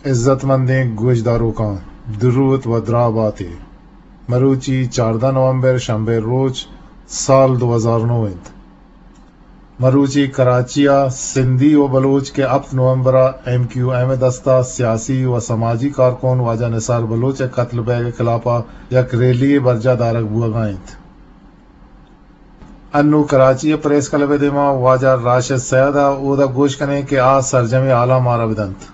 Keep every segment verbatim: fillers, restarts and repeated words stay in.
عزت مندیں گوشداروں کا درود و دراباتے مروچی چاردہ نومبر شنبه روز سال دو ہزار نو مروچی کراچیا سندھی و بلوچ کے اپ نومبرہ ایم کیو ایم دستہ سیاسی و سماجی کارکن واجہ نثار بلوچ قتل بیگ خلافہ یک ریلی برجہ دارک بوگائیں انو کراچی پریس کلب دیما واجہ راشد سیدہ اودا گوش کنے کہ آ سرجم اعلیٰ مارا بدنت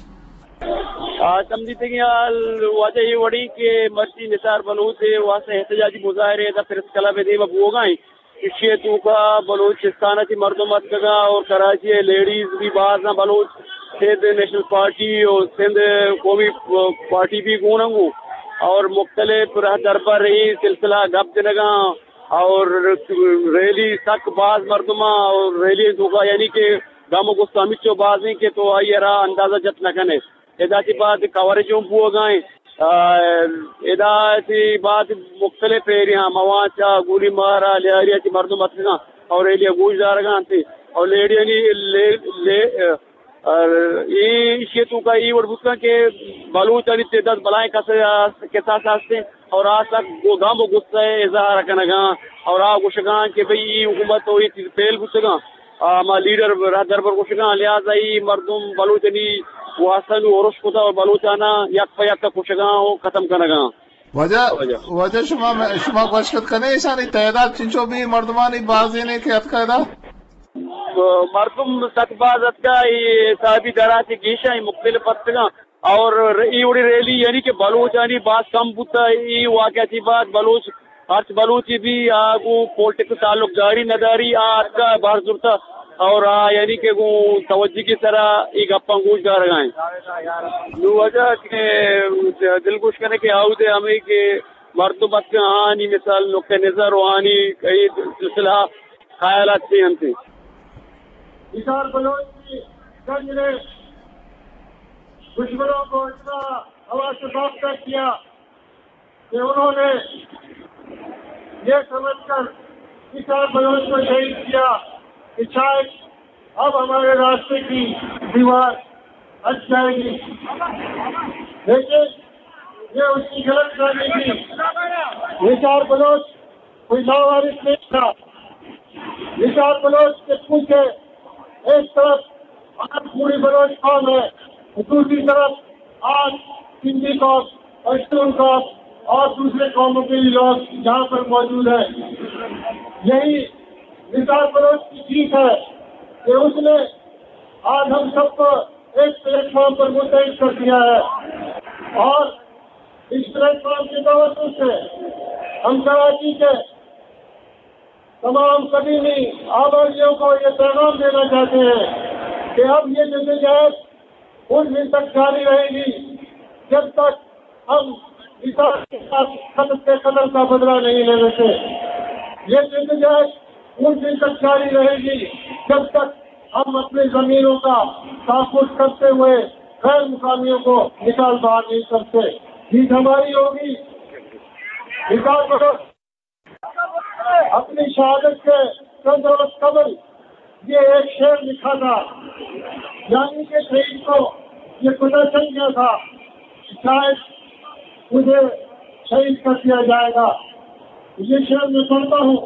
تمدیتگیال واجہ یہ وڑی کہ مرچی نثار بلوچ واسطے احتجاجی مظاہرے دا پریس کلب دیما بوگائیں اشیے تو کا بلوچستان کی مردمت کا اور کراچی لیڈیز بھی بعض نہ بلوچ سندھ نیشنل پارٹی اور سندھ قومی پارٹی بھی گونگو اور مختلف رہ در پر رہی سلسلہ گپ دنگا اور ریلی تک بعض مردمہ اور ریلی تو کا یعنی کہ گاموں کو سامچو بعض نہیں کہ تو آئی رہا اندازہ جت نہ کنے ادا کی بات کوریجوں بو گائیں ادا کی بات مختلف ایریا مواچا گوری مارا لیاریا کی مردم اتنا اور ایریا گوش دارگان تھی اور لیڈیا لے لے یہ شیتو کا یہ وربوسکا کہ بلوچانی تعداد بلائیں کے ساتھ ہستے اور آج تک وہ گامو غصہ ہے اظہار کنگا اور آ گوشگان کہ بھئی یہ حکومت ہوئی تھی پہل گوشگان ما لیڈر رہ در پر گوشگان لہذا یہ مردم بلوچانی واسن ورش کتا اور بلوچانا یک پا یک کشگاں ہو ختم کنگاں وجہ وجہ شما شما گوشت کنے شانی تعداد چنچو بھی مردمانی بازی نے کہ اتقاعدہ مردم تک باز اتقا یہ صاحبی دراتی گیشا ہی مختلف اتقاں اور ای اڑی ریلی یعنی کہ بلوچانی بات کم بوتا ای واقعہ تھی بات بلوچ ہر بلوچی بھی آگو پولٹکس تعلق داری نداری آج کا بار ضرورتا اور یعنی کہ وہ توجہ کی طرح ایک اپا گوش دار گائیں نو وجہ کہ دل گوش کرنے کے آؤ دے ہمیں کہ مردمت کا آنی مثال نقطہ نظر وانی کئی سلسلہ خیالات سے ہم تھے نثار بلوچ کی گنج نے دشمنوں کو اتنا ہوا سے باختہ کیا کہ انہوں نے یہ سمجھ کر نثار بلوچ کو شہید کیا کہ شاید اب ہمارے راستے کی دیوار ہٹ جائے گی لیکن یہ اس کی غلط فہمی تھی نثار بلوچ کوئی لاوارث نہیں تھا نثار بلوچ کے پوچھے ایک طرف آج پوری بلوچ قوم ہے دوسری طرف آج سندھی قوم پشتون قوم اور دوسرے قوموں کے لوگ جہاں پر موجود ہیں یہی نثار بلوچ کی جیت ہے کہ اس نے آج ہم سب کو ایک پلیٹ فارم پر متحد کر دیا ہے اور اس پلیٹ فارم کی توجہ سے ہم کراچی کے تمام قدیمی آبادیوں کو یہ پیغام دینا چاہتے ہیں کہ اب یہ جدوجہد ان دن تک جاری رہے گی جب تک ہم نثار کے ساتھ قتل کے قتل کا بدلہ نہیں لے لیتے یہ جدوجہد ان دن تک جاری رہے گی جب تک ہم اپنی زمینوں کا تحفظ کرتے ہوئے غیر مقامیوں کو نکال باہر نہیں کرتے جیت ہماری ہوگی نثار بلوچ اپنی شہادت کے چند روز قبل یہ ایک شعر لکھا تھا یعنی کہ شہید کو یہ پتہ چل گیا تھا شاید مجھے شہید کر دیا جائے گا یہ شعر میں پڑھتا ہوں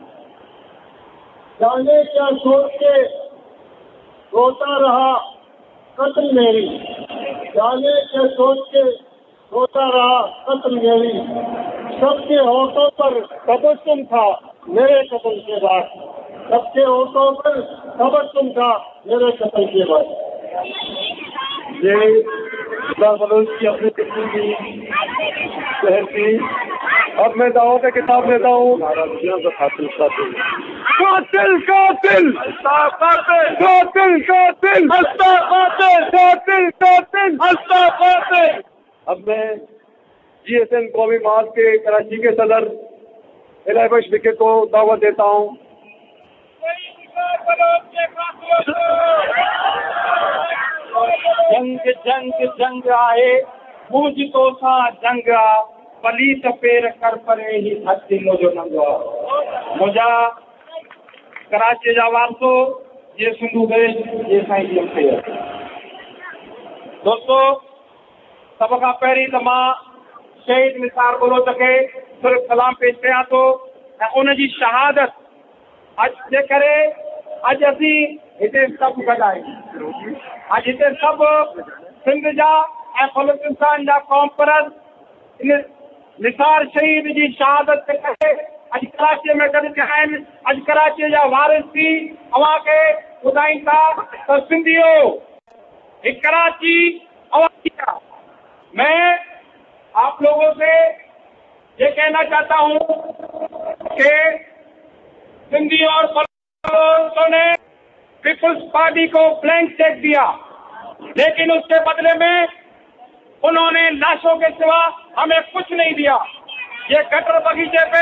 جانے کیا سوچ کے روتا رہا قتل میری جانے کیا سوچ کے روتا رہا قتل میری سب کے ہونٹوں پر تبسم تھا میرے قتل کے بعد سب کے ہونٹوں پر تبسم تھا میرے قتل کے بعد یہ نثار بلوچ کی اپنی کی شہر تھی اب میں دعوت کتاب لیتا ہوں قاتل قاتل قاتل قاتل قاتل قاتل قاتل قاتل اب میں جی ایس این قومی مارچ کے کراچی کے صدر الہی بخش وکے کو دعوت دیتا ہوں جنگ جنگ جنگ آئے مجھ تو سا جنگ آ پلیت پیر کر پرے ہی ہستی مجھو ننگا مجھا کراچی جا وارسو یہ سندھو گئے یہ سائیں جی ہم سے دوستو सबका पहिरीं त मां शहीद निसार बलोच खे सिर्फ़ सलाम पेश कयां थो ऐं उन जी शहादत अॼु जे करे अॼु असीं हिते सभु गॾु आहियूं। अॼु हिते सभु सिंध जा ऐं बलूचिस्तान जा क़ौम परस्त इन निसार शहीद जी शहादत जे करे अॼु कराचीअ में गॾु थिया आहिनि। अॼु कराचीअ जा वारिस थी अव्हां खे ॿुधाइनि था त सिंधियो एक कराची अवामिया। मैं आप लोगों से ये कहना चाहता हूँ कि सिंधी और बलोचों ने पीपुल्स पार्टी को ब्लैंक चेक दिया, लेकिन उसके बदले में उन्होंने लाशों के सिवा हमें कुछ नहीं दिया। ये कटर बगीचे पे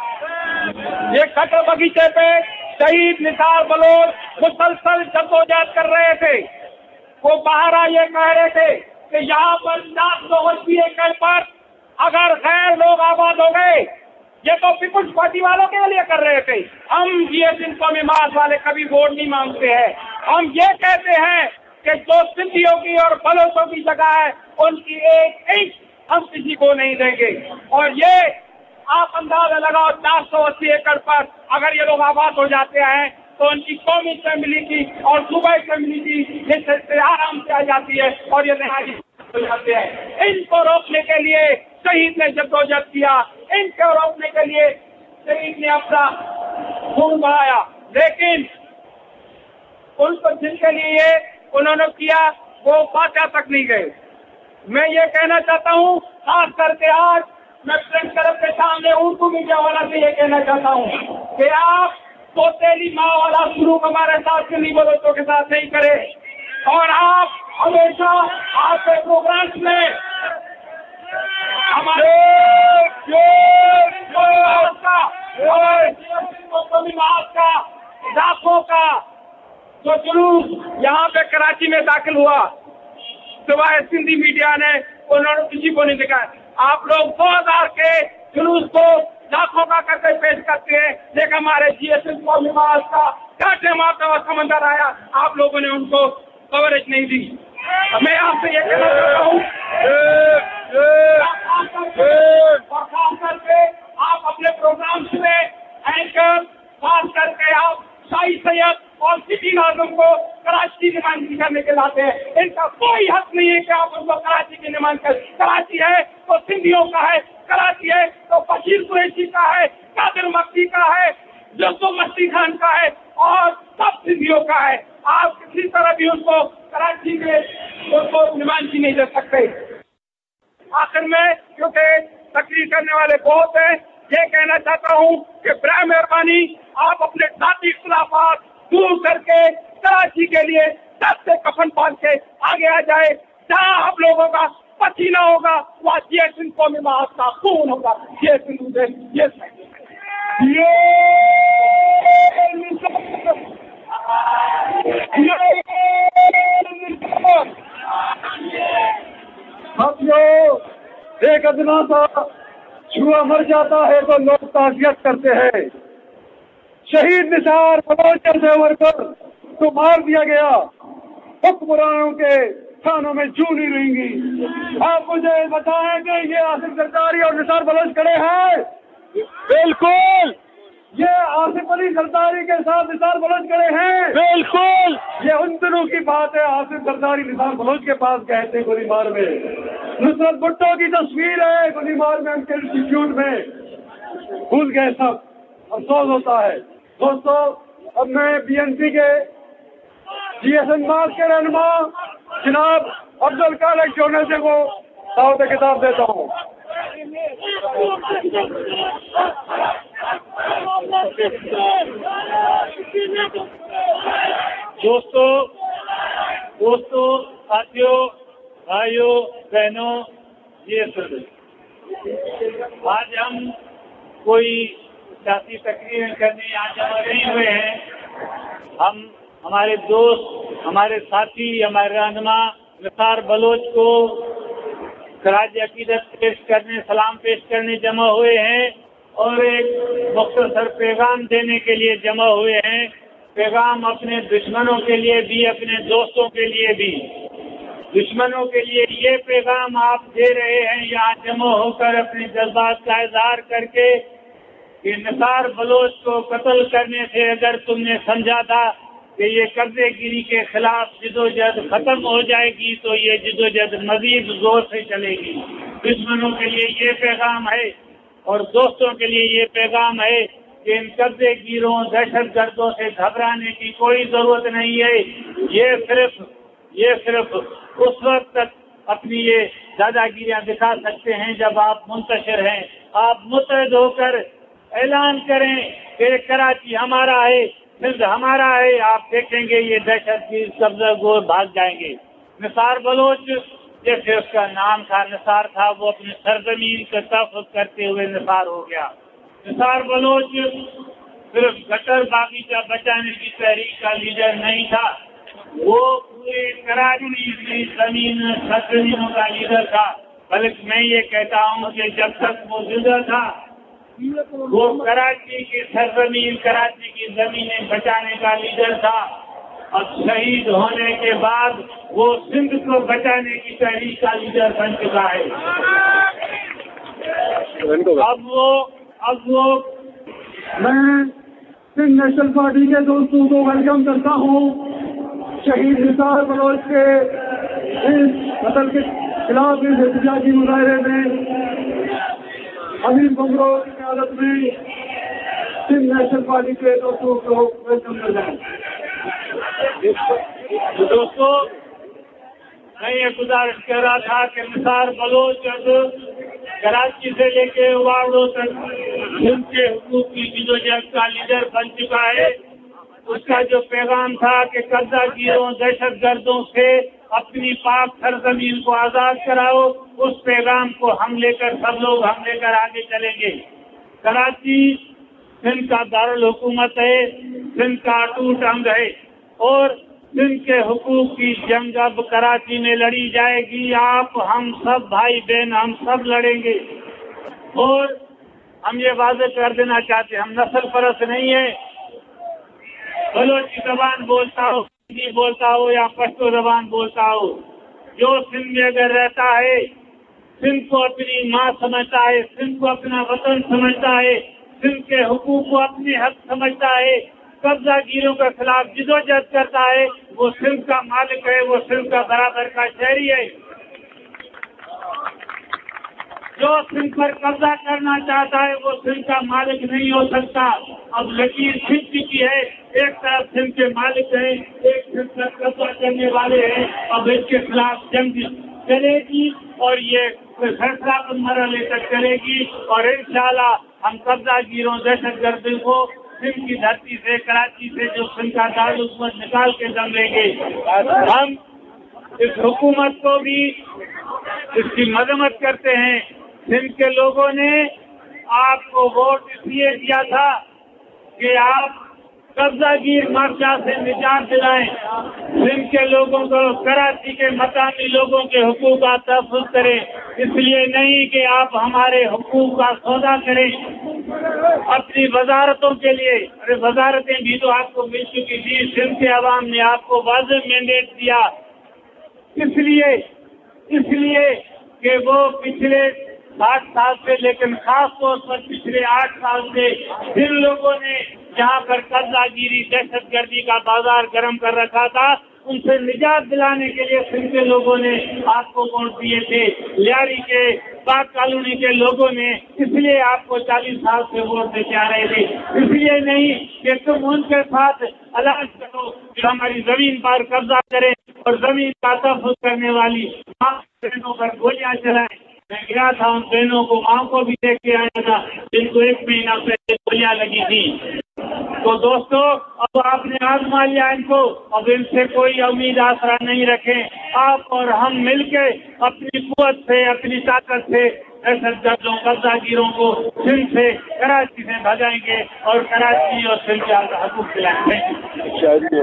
ये कटर बगीचे पे शहीद निसार बलोच मुसलसल जद्दोजहद कर रहे थे। वो बाहर आए कह रहे थे कि यहाँ पर चार सौ अस्सी एकड़ पर अगर गैर लोग आबाद हो गए, ये तो पीपुल्स पार्टी वालों के लिए कर रहे थे। हम ये जिनको में मास वाले कभी वोट नहीं मांगते हैं। हम ये कहते हैं कि जो सिंधियों की और बलोचों की जगह है उनकी एक इंच हम किसी को नहीं देंगे। और ये आप अंदाजा लगाओ, चार सौ अस्सी एकड़ पर अगर ये लोग आबाद हो जाते हैं तो उनकी कौमी असेंबली की और सूबाई असेंबली की जैसे से आराम से आ जाती है और ये नहारी हो जाते हैं। इनको रोकने के लिए शहीद ने जद्दोजहद किया, इनको रोकने के लिए शहीद ने अपना खून बहाया, लेकिन उनको जिनके लिए उन्होंने किया वो फाटा तक नहीं गए। मैं ये कहना चाहता हूँ, खास करके आज मैं प्रेस क्लब के सामने उर्दू मीडिया वाला से ये कहना चाहता हूँ कि आप सौतेली माँ वाला शुरू हमारे साथ सिंधी बलोचों के साथ नहीं करें और आप हमेशा आपके प्रोग्राम्स में हमारे का लाखों का जो जुलूस यहाँ पे कराची में दाखिल हुआ, सिवाय सिंधी मीडिया ने उन्होंने किसी को नहीं दिखाया। आप लोग दो हजार के जुलूस को लाखों का करके पेश करते हैं, लेकिन हमारे जीएसएस कौमी मास का काटे मारता हुआ समंदर आया, आप लोगों ने उनको कवरेज नहीं दी। मैं आपसे ये कहना चाहता हूँ और खास करके आप अपने प्रोग्राम्स में एंकर खास करके आप शाही सैयद और सिटी नाज़िम को कराची की नुमाइंदगी करने के लाते हैं। इनका कोई हक नहीं है कि आप उनको कराची की नुमाइंदगी करें। कराची है तो सिंधियों का है, कराची है तो बशीर कुरैशी का है, कादिर मक्की का है, जस्सो मस्ती खान का है और सब सिंधियों का है। आप किसी तरह भी उनको कराची में उनको नुमाइंदगी नहीं दे सकते। आखिर में क्योंकि तकरीर करने वाले बहुत हैं, ये कहना चाहता हूँ कि बराए मेहरबानी आप अपने जाती इख्तिलाफात दूर करके कराची के लिए सर से कफन बांध के आगे आ जाए। जहाँ आप लोगों का पसीना होगा वहाँ ये सिंध कौमी मास का खून होगा। ये सिंधु देश ये एक अदना सा छुआ मर जाता है तो लोग ताज़ियत करते हैं। शहीद निसार बलोच जैसे वर्कर तो मार दिया गया, हुक्मरानों के थानों में जू नहीं रहेंगी। आप मुझे बताएं कि ये आसिफ जरदारी और निसार बलोच खड़े हैं? बिल्कुल। ये आसिफ अली जरदारी के साथ निसार बलोच खड़े हैं? बिल्कुल। ये उन दिनों की बात है, आसिफ जरदारी निसार बलोच के पास गए थे गोलीमार में। नुसरत भुट्टो की तस्वीर है गोलीमार में उनके इंस्टीट्यूट में, भूल गए सब, अफसोस होता है। दोस्तों, अब मैं बीएनपी के जीएसएन मास के रहनुमा जनाब अब्दुल खालिक जोनसे को दावत किताब देता हूँ। दोस्तों दोस्तों साथियों, भाइयों बहनों, ये आज हम कोई सियासी तकरीर करने यहाँ जमा नहीं हुए हैं। हम हमारे दोस्त, हमारे साथी, हमारे रहनुमा निसार बलोच को खराज अकीदत पेश करने, सलाम पेश करने जमा हुए हैं और एक मुख्तसर पैगाम देने के लिए जमा हुए हैं। पैगाम अपने दुश्मनों के लिए भी, अपने दोस्तों के लिए भी। دشمنوں کے لیے یہ پیغام آپ دے رہے ہیں یہاں جمع ہو کر اپنے جذبات کا اظہار کر کے کہ نثار بلوچ کو قتل کرنے سے اگر تم نے سمجھا تھا کہ یہ قبضے گیری کے خلاف جدوجہد ختم ہو جائے گی تو یہ جدوجہد مزید زور سے چلے گی. دشمنوں کے لیے یہ پیغام ہے اور دوستوں کے لیے یہ پیغام ہے کہ ان قبضے گیروں دہشت گردوں سے گھبرانے کی کوئی ضرورت نہیں ہے. یہ صرف یہ صرف اس وقت تک اپنی یہ دادا گیریاں دکھا سکتے ہیں جب آپ منتشر ہیں. آپ متحد ہو کر اعلان کریں کہ کراچی ہمارا ہے, سندھ ہمارا ہے. آپ دیکھیں گے یہ دہشت گیر قبضہ گور بھاگ جائیں گے. نثار بلوچ جیسے اس کا نام تھا نثار تھا, وہ اپنی سرزمین کا تحفظ کرتے ہوئے نثار ہو گیا. نثار بلوچ صرف گٹر باغیچہ بچانے کی تحریک کا لیڈر نہیں تھا, وہ پورے کراچی کی زمین سرزمینوں کا لیڈر تھا. بلکہ میں یہ کہتا ہوں کہ جب تک وہ زندہ تھا وہ کراچی کی سرزمین کراچی کی زمینیں بچانے کا لیڈر تھا. اب شہید ہونے کے بعد وہ سندھ کو بچانے کی تحریک کا لیڈر بن چکا ہے. اب وہ اب وہ میں سندھ نیشنل پارٹی کے دوستوں کو ویلکم کرتا ہوں. شہید نثار بلوچ کے اس قتل کے خلاف اس احتجاجی مظاہرے میں امیر بمرو کی قیادت میں سندھ نیشنل پارٹی کے دوستوں کو ویلکم کرتا ہوں. دوستوں, میں یہ گزارش کر رہا تھا کہ نثار بلوچ اب کراچی سے لے کے واڑوں تک سندھ کے حقوق کی جدوجہد کا لیڈر بن چکا ہے. اس کا جو پیغام تھا کہ قبضہ گیروں دہشت گردوں سے اپنی پاک سرزمین کو آزاد کراؤ, اس پیغام کو ہم لے کر سب لوگ ہم لے کر آگے چلیں گے. کراچی سندھ کا دارالحکومت ہے, سندھ کا اٹوٹ انگ ہے اور سندھ کے حقوق کی جنگ اب کراچی میں لڑی جائے گی. آپ ہم سب بھائی بہن ہم سب لڑیں گے. اور ہم یہ واضح کر دینا چاہتے ہیں, ہم نسل پرست نہیں ہیں. بلوچی زبان بولتا ہو, ہندی بولتا ہو یا پشتو زبان بولتا ہو, جو سندھ میں اگر رہتا ہے سندھ کو اپنی ماں سمجھتا ہے, سندھ کو اپنا وطن سمجھتا ہے, سندھ کے حقوق کو اپنے حق سمجھتا ہے, قبضہ گیروں کے خلاف جدوجہد کرتا ہے, وہ سندھ کا مالک ہے, وہ سندھ کا برابر کا شہری ہے. جو سندھ پر قبضہ کرنا چاہتا ہے وہ سندھ کا مالک نہیں ہو سکتا. اب لکیر کھنچ چکی ہے, ایک طرف سندھ کے مالک ہیں, ایک سندھ پر قبضہ کرنے والے ہیں. اب اس کے خلاف جنگ چلے گی اور یہ فیصلہ کن مرحلے تک چلے گی اور انشاءاللہ ہم قبضہ گیروں دہشت گردوں کو سندھ کی دھرتی سے, کراچی سے جو سندھ کا دارالحکومت نکال کے دم لیں گے. ہم اس حکومت کو بھی اس کی مذمت کرتے ہیں. سندھ کے لوگوں نے آپ کو ووٹ اس لیے دیا تھا کہ آپ قبضہ گیر مارچا سے نجات دلائیں, سندھ کے لوگوں کو, کراچی کے مقامی لوگوں کے حقوق کا تحفظ کریں, اس لیے نہیں کہ آپ ہمارے حقوق کا سودا کریں اپنی وزارتوں کے لیے. ارے وزارتیں بھی تو آپ کو مل چکی تھی. سندھ کے عوام نے آپ کو واضح مینڈیٹ دیا, اس لیے اس لیے کہ وہ پچھلے ساٹھ سال سے, لیکن خاص طور پر پچھلے آٹھ سال سے جن لوگوں نے جہاں پر قبضہ گیری دہشت گردی کا بازار گرم کر رکھا تھا, ان سے نجات دلانے کے لیے سندھ کے لوگوں نے آپ کو ووٹ دیے تھے. لیاری کے پاک کالونی کے لوگوں نے اس لیے آپ کو چالیس سال سے ووٹ دیتے آ رہے تھے, اس لیے نہیں کہ تم ان کے ساتھ علاج کرو کہ ہماری زمین پر قبضہ کریں اور زمین کا تحفظ کرنے والی بہنوں پر گولیاں چلائیں. میں گیا تھا, ان بہنوں کو, ماں کو بھی دیکھ کے آیا تھا جن کو ایک مہینہ پہلے گولیاں لگی تھی. تو دوستو, اب آپ نے آزما لیا ان کو, اب ان سے کوئی امید آسرا نہیں رکھیں. آپ اور ہم مل کے اپنی قوت سے, اپنی طاقت سے دہشت گردوں قبضہ گیروں کو سندھ سے, کراچی سے بھگائیں گے اور کراچی اور سندھ کا حقوق دلائیں گے.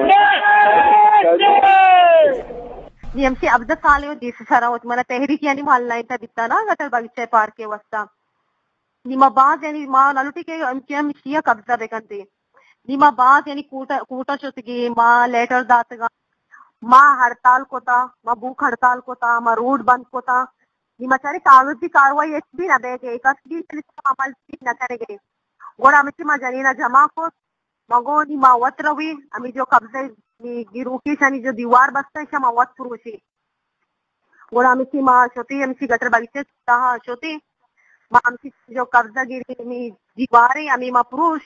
نیمچه عبد صالح دیس سرا وتمنى تحریک یعنی محل نہیں تھا بتا نا گٹر باغیچہ پارک کے وسطا نیما بعد یعنی ما نالوٹی کے امچم شیا قبضہ بکنتے نیما بعد یعنی کوٹا کوٹا چتگی ما لیٹر داتگا माँ हड़ताल को था, माँ भूख हड़ताल को था, माँ रोड बंद को था, निमाचारी कागजी कार्रवाई एक भी न देगे, एक भी अमल भी न करेंगे। गोड़ा मिट्टी माँ जनीना जमा को मगो नी माँ वत रवी अमी जो कब्जे नी गिरूकी शनी जो दीवार बसते हैं माँ वत पुरुषी गोड़ा मिट्टी माँ शोती अमी गटर बगीचे ताहा शोती माँ अमी जो कब्जा गिरी नी दीवारें अमी माँ पुरुष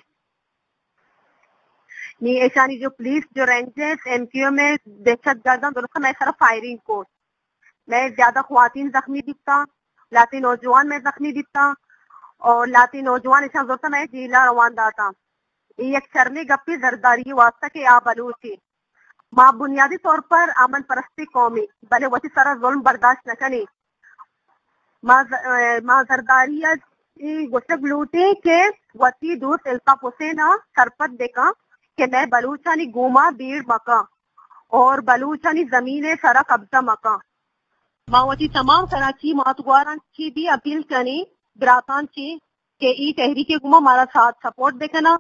नी ऐशानी जो पुलिस जो रेंजर्स एमक्यू में दहशत गर्दों दोनों का मैं सारा फायरिंग को मैं ज्यादा ख्वातीन जख्मी दिखता लाती नौजवान में जख्मी दिखता और लाती नौजवान ऐसा जोरता मैं जिला रवानदा था एक शर्मी गप्पी जरदारी वास्ता के आ बलूची माँ बुनियादी तौर पर अमन परस्ती कौमी भले वही सारा जुल्म बर्दाश्त न करी माँ माँ जरदारिया गुस्सक लूटे के वती दूर तिलका पुसेना सरपत देखा कि मैं बलूचानी गुमा बीड़ मका और बलूचानी जमीने सारा कब्जा मका माँ वती तमाम कराची मातुआरान की भी अपील करी बरातान की के ई तहरीके गुमा हमारा साथ सपोर्ट देखना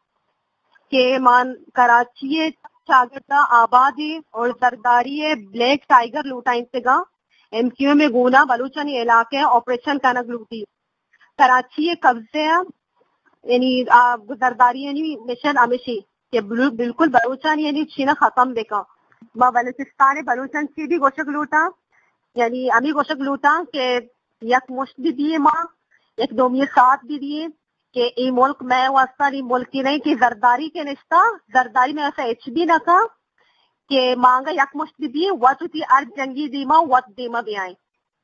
के मान कराची शागिर्दा आबादी और जरदारी ब्लैक टाइगर लूटा इंतगा एमक्यू में गुना बलूचानी इलाके ऑपरेशन कनक लूटी कराची कब्जे यानी जरदारी यानी मिशन अमिशी के बिल्कुल बलूचानी यानी छीना खत्म देखा माँ बलूचिस्तान बलूचन की भी गोशक लूटा यानी अमी गोशक लूटा के यक मुश्त भी दिए माँ एक दो मिनट साथ भी दिए कि ये मुल्क मैं वास्ता नहीं मुल्क की नहीं कि जरदारी के निश्ता जरदारी में ऐसा एच भी न का कि मांगा यक मुश्त दी वत थी अर्ज जंगी दीमा वत दीमा भी आए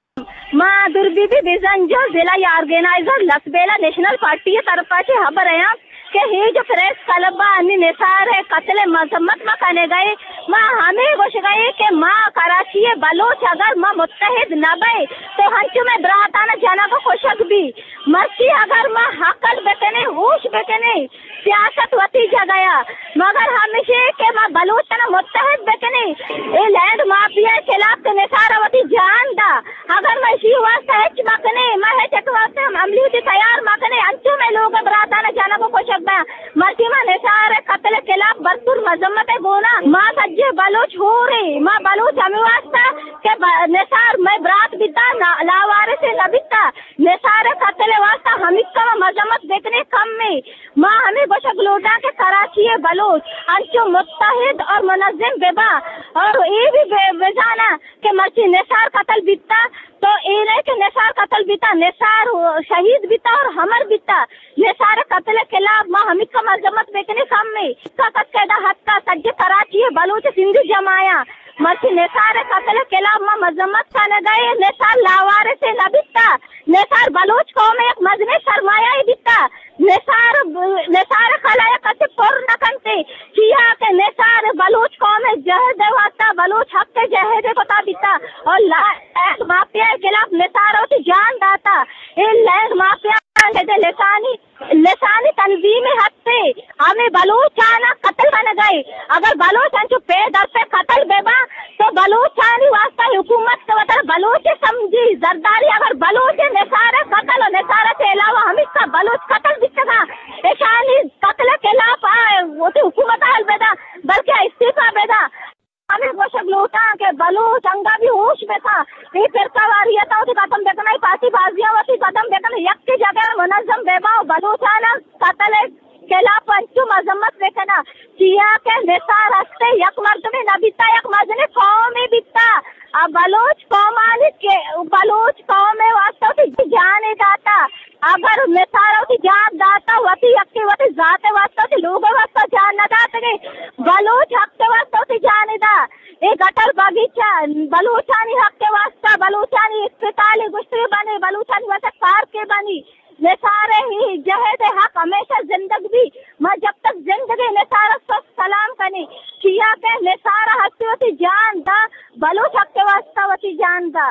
माँ दुर्बीबी बिजन जो जिला ऑर्गेनाइजर लसबेला नेशनल पार्टी तरफा से खबर है कि ही जो प्रेस तलबा अन्य निसार है कत्ल मजम्मत में करने गए माँ हमें गोश गए कि माँ कराची बलोच अगर माँ मुत्तहिद न बे तो हंचू में बराताना जाना को कोशक भी मर्सी अगर माँ हकल बेकने होश बेकने सियासत वती जगया मगर हमेशा के माँ बलोच ना मुत्तहिद बेकने ए लैंड माफिया खिलाफ के निसार वती जान दा अगर मैं इसी वास्ते हेच मकने मैं हेच वास्ते हम अमली होती तैयार मकने अंचू में लोग बराताना जाना को कोशक मर्सीमा निसार कत्ल खिलाफ भरपूर मजम्मत गोना माँ सज्जे बलोच हो रही माँ बलोच हमें वास्ता के निसार मैं बरात बिता लावारे से न बिता निसार कत्ल वास्ता हम का मजम्मत देखने कम में माँ हमें गोशक लौटा के कराची बलोच अंचो मुत्तहिद और मुनज़्ज़म बेबा और ये भी बेजाना के मर्सी निसार कत्ल बिता तो ये नहीं कि निसार कत्ल बिता निसार शहीद बिता और हमर बिता निसार कत्ल खिलाफ माँ हमिद का मजम्मत बेचने कम में इसका कदा हद का सज्जे कराची बलूच सिंधी जमाया मर्सी निसार कत्ल खिलाफ माँ मजम्मत का न गए निसार लावारे से न बिता निसार बलूच कौम एक मजने सरमाया ही बिता निसार निसार खलाया कसे पुर न कंते किया के निसार बलूच कौम जहर देवाता बलूच हक के जहर दे बता बिता और लैंड माफिया के खिलाफ निसार होती जान दाता इन लैंड माफिया लेसानी लेसानी तंजीम हद से हमें बलूचाना कत्ल बन गए अगर बलूचान जो पे दर पे कत्ल बेबा तो बलूचानी वास्ता हुकूमत के वतर बलूच समझी जरदारी अगर बलूच निसार कत्ल और निसार के अलावा हम इसका बलूच कत्ल दिखेगा ऐशानी कत्ल के खिलाफ वो तो हुकूमत हाल बेदा बल्कि इस्तीफा बेदा हमें गोशक लूटा के बलूच अंगा भी होश में था ये फिरका वारियता होती कदम देखना ही पार्टी बाजिया होती कदम देखना यक की जगह मुनज़्ज़म बेबा बलूचाना कत्ल खिलाफ पंचू मजम्मत देखना किया के निसार हस्ते यक मर्द में न बिता यक मर्द ने कौम में बिता अब बलूच कौम आने के बलूच कौम में वास्तव की जान दाता अगर निसार होती जान दाता वती यक्की वती जाते वास्तव की लोगों वास्तव जान न दाते बलूच हक के वास्तव की जान दा ये गटर बगीचा बलूचानी हक के वास्ता बलूचानी अस्पताल गुश्ती बने बलूचानी वास्ते पार्क के बनी निसारे ही जहेद हक हमेशा जिंदगी मैं जब तक जिंदगी निसारा स्वस्थ सलाम कनी किया के निसारा हस्ती वती जान दा बलूच हक के वास्ता वती जान दा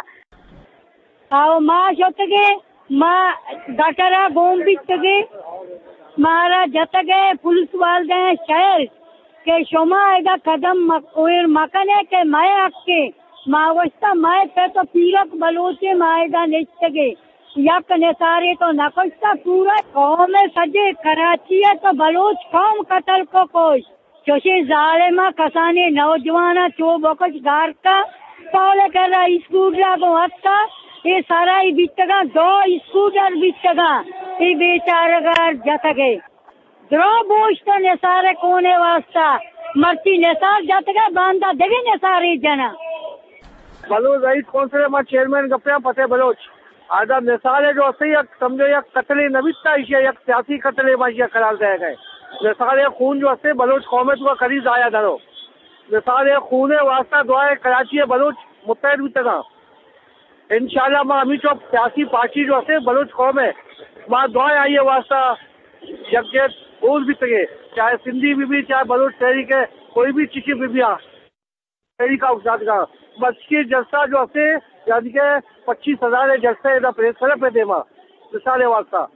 आओ माँ जोतगे माँ गटरा गोम बितगे मारा जतगे पुलिस वाले शहर के शोमा आएगा कदम मकोर मकने के मैं आपके मावस्ता मैं पे तो पीरक बलोचे माएगा निश्चगे यक निसारे तो नकस्ता पूरा कौम सजे कराची है तो बलोच कौम कतल को कोश چوشے ظالمہ کسانی نوجوانا چو بکش گار کا پاولے کر رہا اسکوٹر کو ہتا یہ سارا ہی بیچتگا دو اسکوٹر بیچتگا یہ بیچارے گا جاتا گئے درو بوشتا نثار کونے واسطہ مرچی نثار جاتا گئے باندھا دیگی نثاری جنا بلوچ رئیس کونسل میں چیئرمین گپیا فتح بلوچ آدھا نثار جو اسی یک سمجھو یک قتل نویتا اسے یک سیاسی قتل ماشیہ قرار دے گئے نثار خون جو اسی بلوچ قومت کا قریض آیا دھرو نثار خون واسطہ دعائے کراچی بلوچ متحد بھی تگا انشاءاللہ ماں ہمیں جو سیاسی پارٹی جو اسی بلوچ قوم ہے ماں دعائیں آئیے واسطہ یکجہت بول بھی تگے چاہے سندھی بھی بھی چاہے بلوچ تحریک ہے کوئی بھی چکی بھی بھی تحریک کا اکساد کا بس کی جلسہ جو اسی یعنی کہ پچیس ہزار جلسے دا پریس کرے پہ دے ماں نثار واسطہ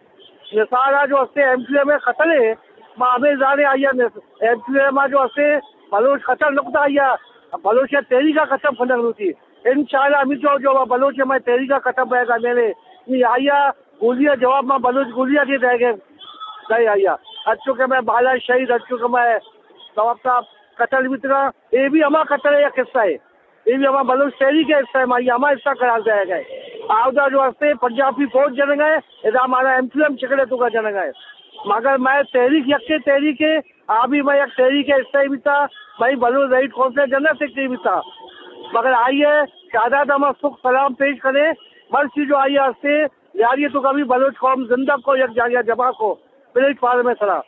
نثارہ جو اسی ایم کیو اے میں قتل ہے ماں ہمیں زارے آئیے ایم کیو اے ماں جو اسی بلوچ قتل نقطہ آئیے بلوچ تحریک کا قتل فنگ نوتی انشاءاللہ ہمیں جو جو بلوچ میں تحریک کا قتل رہے گا میرے آئیے گولیاں جواب میں بلوچ گولیاں کی رہ گئے گئے آئیے اچھو کہ میں بالا شہید اچھو کہ میں جواب صاحب قتل بھی ترا یہ بھی ہمارا قتل ہے یا قصہ ہے یہ بھی ہمارا بلوچ تحریک ہے حصہ ہے مائی ہمارا حصہ قرار دیا گئے آؤدہ جو ہستے پنجابی فوج جن گئے ادھا ہمارا ایم کیو ایم چکڑے تو کا جن گئے مگر میں تحریک یک کے تحریک ہے ابھی میں یک تحریک ہے حصہ بھی تھا بھائی بلوچ رئیس کونسل جنرل سیکرٹری بھی تھا مگر آئیے شہادت ہم سکھ سلام پیش کرے مرسی جو آئیے ہستے یاری تو کبھی بلوچ قوم زندہ کو یک جاگیا جمع کو پلیٹ فار میں سرا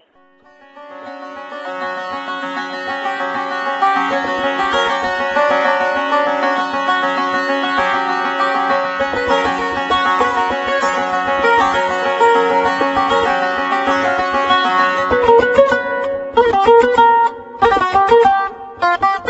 Thank you.